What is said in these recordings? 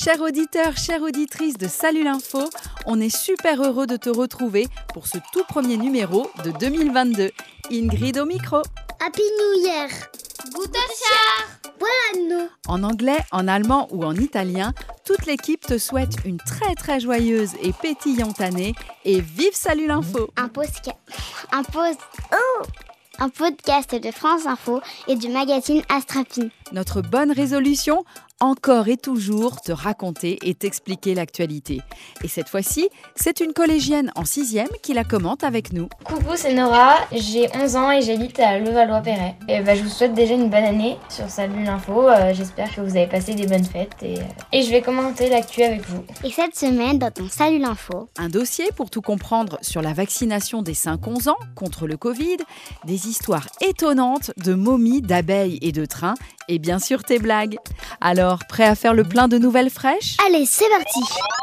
Chers auditeurs, chères auditrices de Salut l'Info, on est super heureux de te retrouver pour ce tout premier numéro de 2022. Ingrid au micro. Happy New Year. Guten Tag. Bonne année. En anglais, en allemand ou en italien, toute l'équipe te souhaite une très très joyeuse et pétillante année et vive Salut l'Info. Un podcast de France Info et du magazine Astrapine. Notre bonne résolution, encore et toujours te raconter et t'expliquer l'actualité. Et cette fois-ci, c'est une collégienne en 6e qui la commente avec nous. Coucou, c'est Nora, j'ai 11 ans et j'habite à Levallois-Perret. Et je vous souhaite déjà une bonne année sur Salut l'Info. J'espère que vous avez passé des bonnes fêtes et je vais commenter l'actu avec vous. Et cette semaine, dans ton Salut l'Info, Un dossier pour tout comprendre sur la vaccination des 5-11 ans contre le Covid, des histoires étonnantes de momies, d'abeilles et de trains, et bien sûr tes blagues. Alors, prêt à faire le plein de nouvelles fraîches ? allez, c'est parti.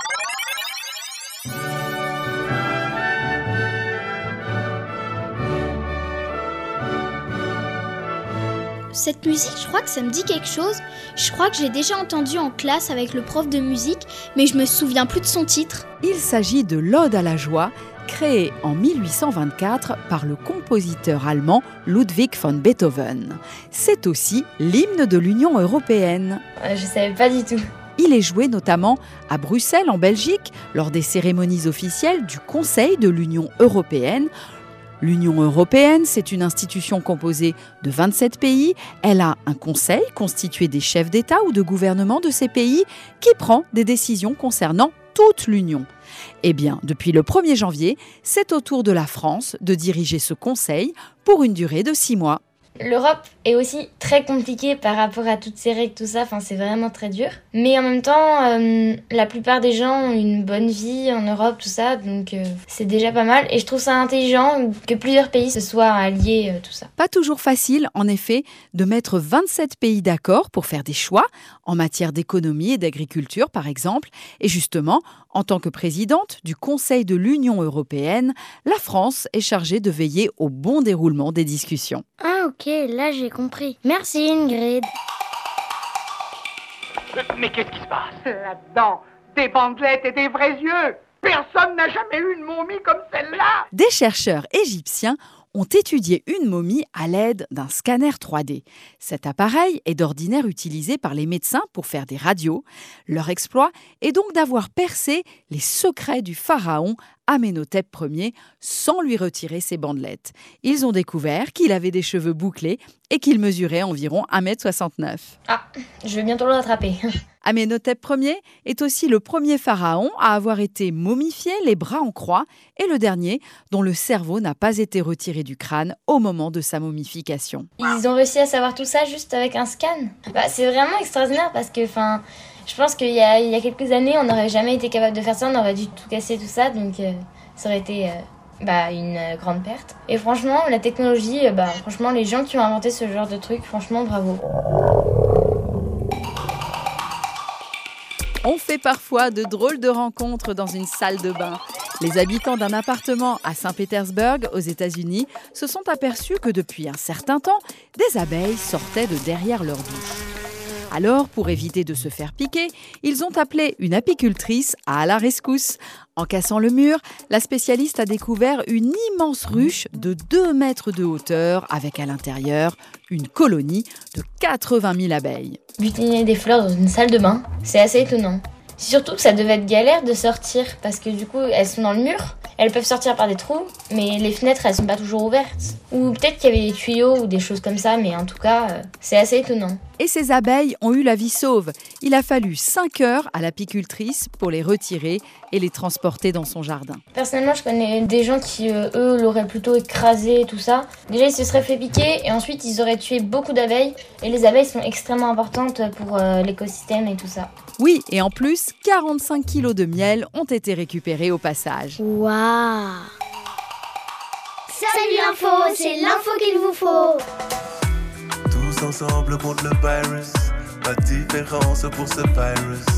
Cette musique, je crois que ça me dit quelque chose. Je crois que je l'ai déjà entendue en classe avec le prof de musique, mais je me souviens plus de son titre. Il s'agit de l'Ode à la joie, créée en 1824 par le compositeur allemand Ludwig von Beethoven. C'est aussi l'hymne de l'Union européenne. Je savais pas du tout. Il est joué notamment à Bruxelles, en Belgique, lors des cérémonies officielles du Conseil de l'Union européenne. L'Union européenne, c'est une institution composée de 27 pays. Elle a un conseil constitué des chefs d'État ou de gouvernement de ces pays qui prend des décisions concernant toute l'Union. Eh bien, depuis le 1er janvier, c'est au tour de la France de diriger ce conseil pour une durée de 6 mois. L'Europe est aussi très compliquée par rapport à toutes ces règles, tout ça, c'est vraiment très dur. Mais en même temps, la plupart des gens ont une bonne vie en Europe, tout ça, donc c'est déjà pas mal. Et je trouve ça intelligent que plusieurs pays se soient alliés, tout ça. Pas toujours facile, en effet, de mettre 27 pays d'accord pour faire des choix en matière d'économie et d'agriculture, par exemple. Et justement, en tant que présidente du Conseil de l'Union européenne, la France est chargée de veiller au bon déroulement des discussions. Ah ok, là j'ai compris. Merci Ingrid. Mais qu'est-ce qui se passe là-dedans? Des bandelettes et des vrais yeux. Personne n'a jamais eu une momie comme celle-là. Des chercheurs égyptiens ont étudié une momie à l'aide d'un scanner 3D. Cet appareil est d'ordinaire utilisé par les médecins pour faire des radios. Leur exploit est donc d'avoir percé les secrets du pharaon Amenhotep Ier sans lui retirer ses bandelettes. Ils ont découvert qu'il avait des cheveux bouclés et qu'il mesurait environ 1,69 m. Ah, je vais bientôt le rattraper. Amenhotep Ier est aussi le premier pharaon à avoir été momifié, les bras en croix, et le dernier dont le cerveau n'a pas été retiré du crâne au moment de sa momification. Ils ont réussi à savoir tout ça juste avec un scan. C'est vraiment extraordinaire parce que, je pense qu'il y a quelques années, on n'aurait jamais été capable de faire ça, on aurait dû tout casser, tout ça, donc ça aurait été une grande perte. Et franchement, la technologie, franchement, les gens qui ont inventé ce genre de truc, franchement, bravo. On fait parfois de drôles de rencontres dans une salle de bain. Les habitants d'un appartement à Saint-Pétersbourg, aux États-Unis, se sont aperçus que depuis un certain temps, des abeilles sortaient de derrière leur douche. Alors, pour éviter de se faire piquer, ils ont appelé une apicultrice à la rescousse. En cassant le mur, la spécialiste a découvert une immense ruche de 2 mètres de hauteur avec à l'intérieur une colonie de 80 000 abeilles. Butiner des fleurs dans une salle de bain, c'est assez étonnant. Surtout que ça devait être galère de sortir parce que du coup, elles sont dans le mur. Elles peuvent sortir par des trous, mais les fenêtres, elles sont pas toujours ouvertes. Ou peut-être qu'il y avait des tuyaux ou des choses comme ça, mais en tout cas, c'est assez étonnant. Et ces abeilles ont eu la vie sauve. Il a fallu 5 heures à l'apicultrice pour les retirer et les transporter dans son jardin. Personnellement, je connais des gens qui, eux, l'auraient plutôt écrasé et tout ça. Déjà, ils se seraient fait piquer et ensuite, ils auraient tué beaucoup d'abeilles. Et les abeilles sont extrêmement importantes pour l'écosystème et tout ça. Oui, et en plus, 45 kilos de miel ont été récupérés au passage. Waouh. Salut l'info, c'est l'info qu'il vous faut. Tous ensemble contre le virus, pas de différence pour ce virus.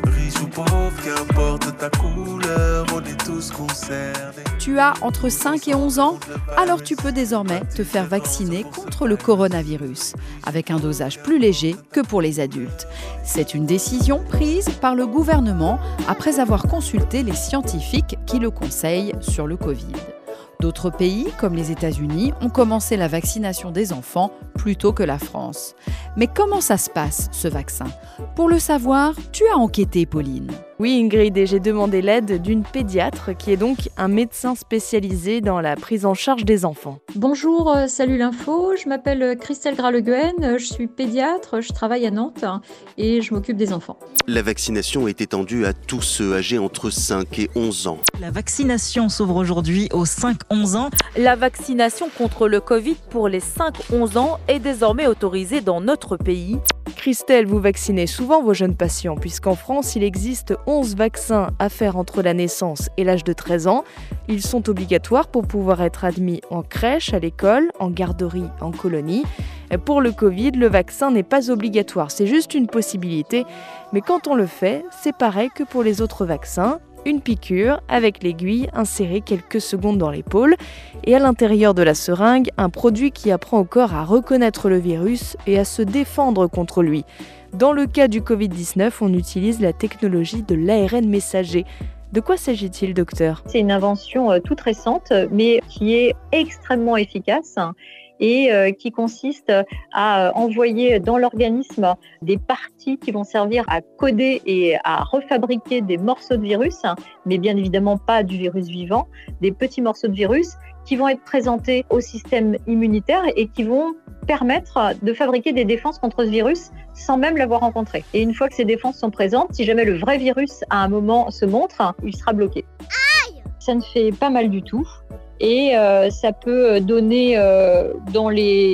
Riche ou pauvre, qu'importe ta couleur, on est tous concernés. Tu as entre 5 et 11 ans, alors tu peux désormais te faire vacciner contre le coronavirus, avec un dosage plus léger que pour les adultes. C'est une décision prise par le gouvernement après avoir consulté les scientifiques qui le conseillent sur le Covid. D'autres pays, comme les États-Unis, ont commencé la vaccination des enfants plus tôt que la France. Mais comment ça se passe, ce vaccin ? Pour le savoir, tu as enquêté, Pauline. Oui, Ingrid, et j'ai demandé l'aide d'une pédiatre qui est donc un médecin spécialisé dans la prise en charge des enfants. Bonjour, salut l'info, je m'appelle Christelle Graleguen, je suis pédiatre, je travaille à Nantes et je m'occupe des enfants. La vaccination est étendue à tous ceux âgés entre 5 et 11 ans. La vaccination s'ouvre aujourd'hui aux 5-11 ans. La vaccination contre le Covid pour les 5-11 ans est désormais autorisée dans notre pays. Christelle, vous vaccinez souvent vos jeunes patients, puisqu'en France, il existe 11 vaccins à faire entre la naissance et l'âge de 13 ans. Ils sont obligatoires pour pouvoir être admis en crèche, à l'école, en garderie, en colonie. Pour le Covid, le vaccin n'est pas obligatoire, c'est juste une possibilité. Mais quand on le fait, c'est pareil que pour les autres vaccins. Une piqûre avec l'aiguille insérée quelques secondes dans l'épaule et à l'intérieur de la seringue, un produit qui apprend au corps à reconnaître le virus et à se défendre contre lui. Dans le cas du Covid-19, on utilise la technologie de l'ARN messager. De quoi s'agit-il, docteur ? C'est une invention toute récente, mais qui est extrêmement efficace et qui consiste à envoyer dans l'organisme des parties qui vont servir à coder et à refabriquer des morceaux de virus, mais bien évidemment pas du virus vivant, des petits morceaux de virus qui vont être présentés au système immunitaire et qui vont permettre de fabriquer des défenses contre ce virus sans même l'avoir rencontré. Et une fois que ces défenses sont présentes, si jamais le vrai virus à un moment se montre, il sera bloqué. Aïe ! Ça ne fait pas mal du tout. Et ça peut donner dans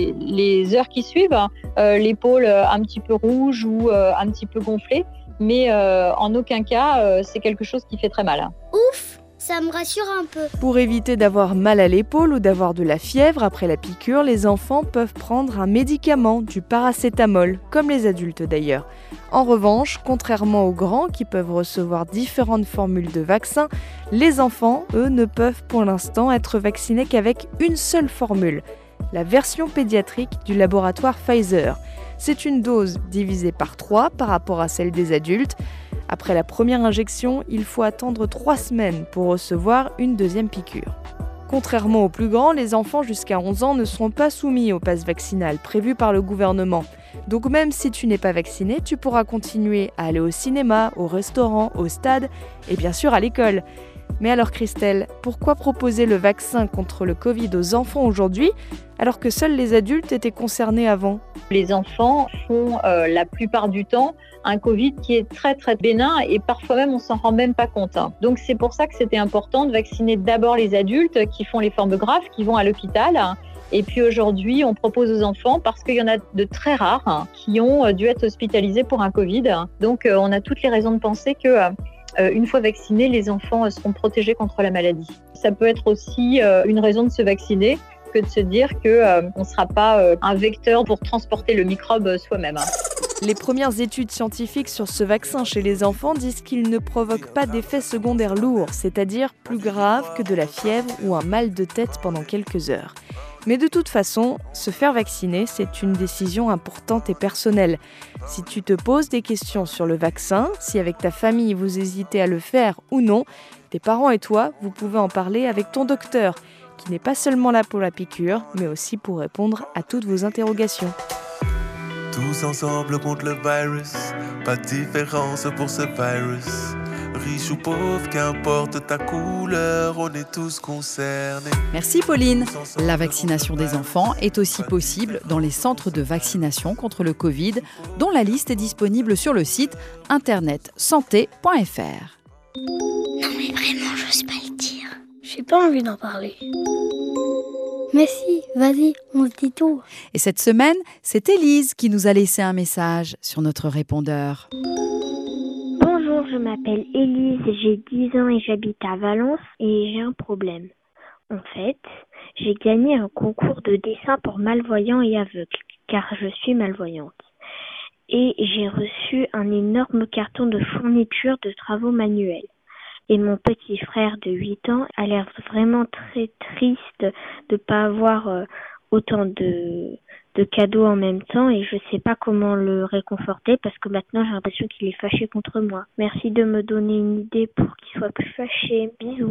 les heures qui suivent l'épaule un petit peu rouge ou un petit peu gonflée, mais en aucun cas c'est quelque chose qui fait très mal. Ouf, ça me rassure un peu. Pour éviter d'avoir mal à l'épaule ou d'avoir de la fièvre après la piqûre, les enfants peuvent prendre un médicament, du paracétamol, comme les adultes d'ailleurs. En revanche, contrairement aux grands qui peuvent recevoir différentes formules de vaccins, les enfants, eux, ne peuvent pour l'instant être vaccinés qu'avec une seule formule, la version pédiatrique du laboratoire Pfizer. C'est une dose divisée par 3 par rapport à celle des adultes. Après la première injection, il faut attendre 3 semaines pour recevoir une deuxième piqûre. Contrairement aux plus grands, les enfants jusqu'à 11 ans ne seront pas soumis au pass vaccinal prévu par le gouvernement. Donc même si tu n'es pas vacciné, tu pourras continuer à aller au cinéma, au restaurant, au stade et bien sûr à l'école. Mais alors Christelle, pourquoi proposer le vaccin contre le Covid aux enfants aujourd'hui alors que seuls les adultes étaient concernés avant ? Les enfants font la plupart du temps un Covid qui est très très bénin et parfois même on s'en rend même pas compte. Donc c'est pour ça que c'était important de vacciner d'abord les adultes qui font les formes graves, qui vont à l'hôpital. Et puis aujourd'hui, on propose aux enfants parce qu'il y en a de très rares qui ont dû être hospitalisés pour un Covid. Donc on a toutes les raisons de penser que une fois vaccinés, les enfants seront protégés contre la maladie. Ça peut être aussi une raison de se vacciner que de se dire qu'on ne sera pas un vecteur pour transporter le microbe soi-même. Les premières études scientifiques sur ce vaccin chez les enfants disent qu'il ne provoque pas d'effets secondaires lourds, c'est-à-dire plus graves que de la fièvre ou un mal de tête pendant quelques heures. Mais de toute façon, se faire vacciner, c'est une décision importante et personnelle. Si tu te poses des questions sur le vaccin, si avec ta famille vous hésitez à le faire ou non, tes parents et toi, vous pouvez en parler avec ton docteur, qui n'est pas seulement là pour la piqûre, mais aussi pour répondre à toutes vos interrogations. Tous ensemble contre le virus, pas de différence pour ce virus. Riche ou pauvre, qu'importe ta couleur, on est tous concernés. Merci Pauline. La vaccination des enfants est aussi possible dans les centres de vaccination contre le Covid, dont la liste est disponible sur le site internet santé.fr. Non mais vraiment, j'ose pas le dire. J'ai pas envie d'en parler. Mais si, vas-y, on se dit tout. Et cette semaine, c'est Élise qui nous a laissé un message sur notre répondeur. Bonjour, je m'appelle Élise, j'ai 10 ans et j'habite à Valence et j'ai un problème. En fait, j'ai gagné un concours de dessin pour malvoyants et aveugles, car je suis malvoyante. et j'ai reçu un énorme carton de fourniture de travaux manuels. Et mon petit frère de 8 ans a l'air vraiment très triste de ne pas avoir autant de cadeaux en même temps et je ne sais pas comment le réconforter parce que maintenant j'ai l'impression qu'il est fâché contre moi. Merci de me donner une idée pour qu'il soit plus fâché. Bisous.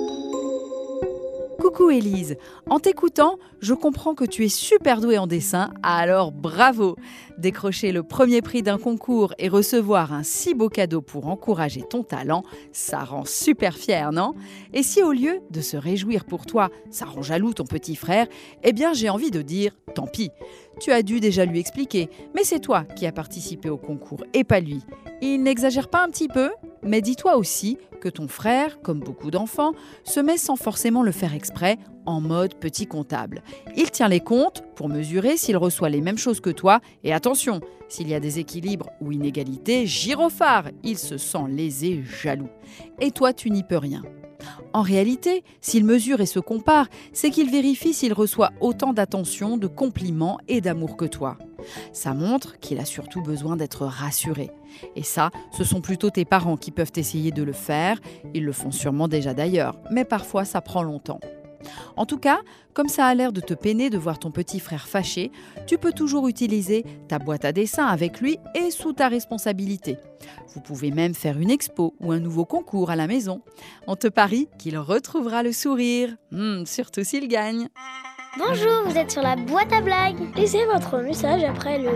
Coucou Élise, en t'écoutant, je comprends que tu es super douée en dessin, alors bravo! Décrocher le premier prix d'un concours et recevoir un si beau cadeau pour encourager ton talent, ça rend super fier, non? Et si au lieu de se réjouir pour toi, ça rend jaloux ton petit frère, eh bien j'ai envie de dire tant pis. Tu as dû déjà lui expliquer, mais c'est toi qui as participé au concours et pas lui. Il n'exagère pas un petit peu? Mais dis-toi aussi que ton frère, comme beaucoup d'enfants, se met sans forcément le faire exprès en mode petit comptable. Il tient les comptes pour mesurer s'il reçoit les mêmes choses que toi. Et attention, s'il y a déséquilibre ou inégalité, gyrophare, il se sent lésé, jaloux. Et toi, tu n'y peux rien. En réalité, s'il mesure et se compare, c'est qu'il vérifie s'il reçoit autant d'attention, de compliments et d'amour que toi. Ça montre qu'il a surtout besoin d'être rassuré. Et ça, ce sont plutôt tes parents qui peuvent essayer de le faire. Ils le font sûrement déjà d'ailleurs, mais parfois ça prend longtemps. En tout cas, comme ça a l'air de te peiner de voir ton petit frère fâché, tu peux toujours utiliser ta boîte à dessin avec lui et sous ta responsabilité. Vous pouvez même faire une expo ou un nouveau concours à la maison. On te parie qu'il retrouvera le sourire, surtout s'il gagne. Bonjour, vous êtes sur la boîte à blagues. Laissez votre message après le...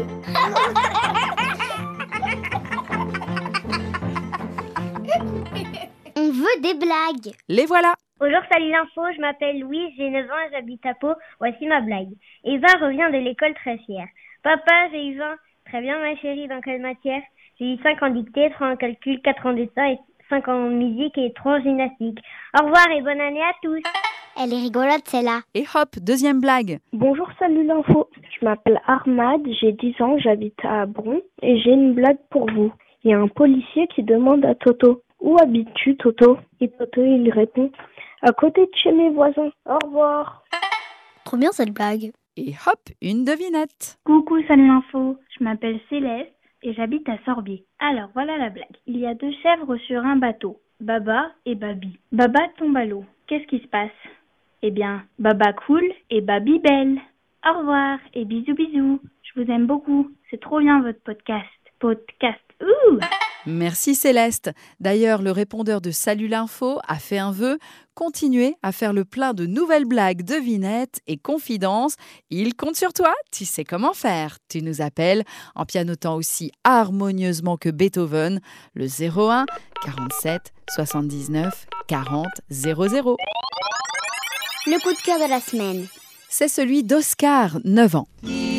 On veut des blagues. Les voilà. Bonjour, salut l'info, je m'appelle Louise, j'ai 9 ans et j'habite à Pau. Voici ma blague. Eva revient de l'école très fière. Papa, j'ai eu 20. Très bien ma chérie, dans quelle matière? J'ai eu 5 en dictée, 3 en calcul, 4 en dessin et 5 en musique et 3 en gymnastique. Au revoir et bonne année à tous. Elle est rigolote celle-là. Et hop, deuxième blague. Bonjour, salut l'info. Je m'appelle Ahmad, j'ai 10 ans, j'habite à Bron et j'ai une blague pour vous. Il y a un policier qui demande à Toto: où habites-tu, Toto? Et Toto, il répond: à côté de chez mes voisins. Au revoir. Trop bien cette blague. Et hop, une devinette. Coucou, salut l'info. Je m'appelle Céleste et j'habite à Sorbier. Alors, voilà la blague. Il y a 2 chèvres sur un bateau, Baba et Babi. Baba tombe à l'eau. Qu'est-ce qui se passe? Eh bien, Baba coule et Babi belle. Au revoir et bisous bisous. Je vous aime beaucoup. C'est trop bien votre podcast. Ouh! Merci Céleste. D'ailleurs, le répondeur de Salut l'Info a fait un vœu: continuer à faire le plein de nouvelles blagues, devinettes et confidences. Il compte sur toi, tu sais comment faire. Tu nous appelles en pianotant aussi harmonieusement que Beethoven, le 01 47 79 40 00. Le coup de cœur de la semaine. C'est celui d'Oscar, 9 ans.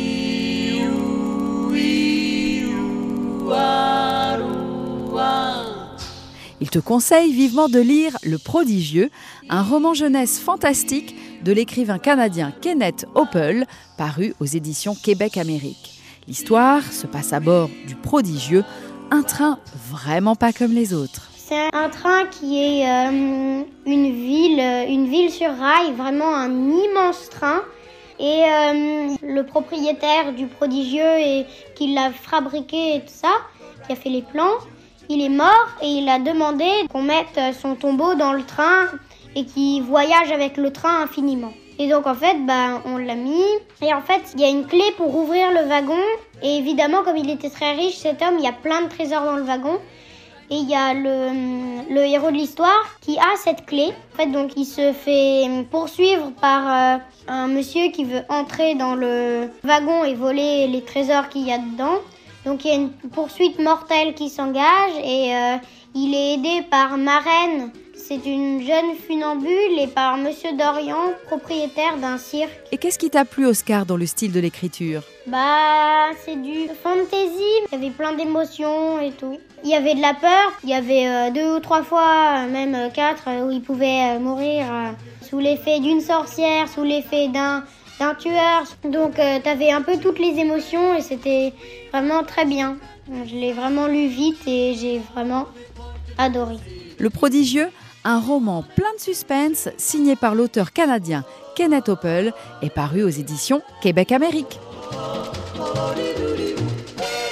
Il te conseille vivement de lire Le Prodigieux, un roman jeunesse fantastique de l'écrivain canadien Kenneth Oppel, paru aux éditions Québec-Amérique. L'histoire se passe à bord du Prodigieux, un train vraiment pas comme les autres. C'est un train qui est une ville sur rail, vraiment un immense train. Et le propriétaire du Prodigieux et qui l'a fabriqué et tout ça, qui a fait les plans, il est mort et il a demandé qu'on mette son tombeau dans le train et qu'il voyage avec le train infiniment. Et donc en fait, on l'a mis. Et en fait, il y a une clé pour ouvrir le wagon. Et évidemment, comme il était très riche, cet homme, il y a plein de trésors dans le wagon. Et il y a le héros de l'histoire qui a cette clé. En fait, donc il se fait poursuivre par un monsieur qui veut entrer dans le wagon et voler les trésors qu'il y a dedans. Donc il y a une poursuite mortelle qui s'engage et il est aidé par Marraine. C'est une jeune funambule et par Monsieur Dorian, propriétaire d'un cirque. Et qu'est-ce qui t'a plu, Oscar, dans le style de l'écriture? C'est du fantasy. Il y avait plein d'émotions et tout. Il y avait de la peur. Il y avait 2 ou 3 fois, même 4, où il pouvait mourir sous l'effet d'une sorcière, sous l'effet d'un tueur. Donc t'avais un peu toutes les émotions et c'était vraiment très bien. Je l'ai vraiment lu vite et j'ai vraiment adoré. Le Prodigieux, un roman plein de suspense signé par l'auteur canadien Kenneth Oppel, est paru aux éditions Québec-Amérique. C'est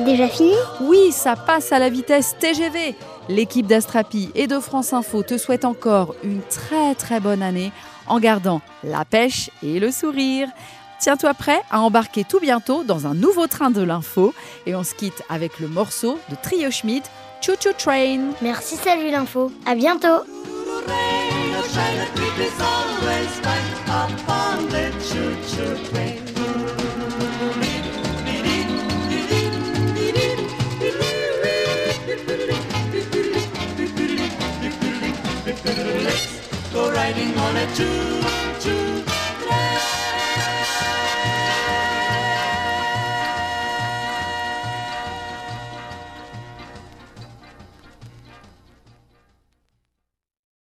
déjà fini? Oui, ça passe à la vitesse TGV. L'équipe d'Astrapi et de France Info te souhaite encore une très très bonne année en gardant la pêche et le sourire. Tiens-toi prêt à embarquer tout bientôt dans un nouveau train de l'info et on se quitte avec le morceau de Trio Schmidt, Choo Choo Train. Merci, salut l'info. À bientôt. Let's go riding on a choo-choo.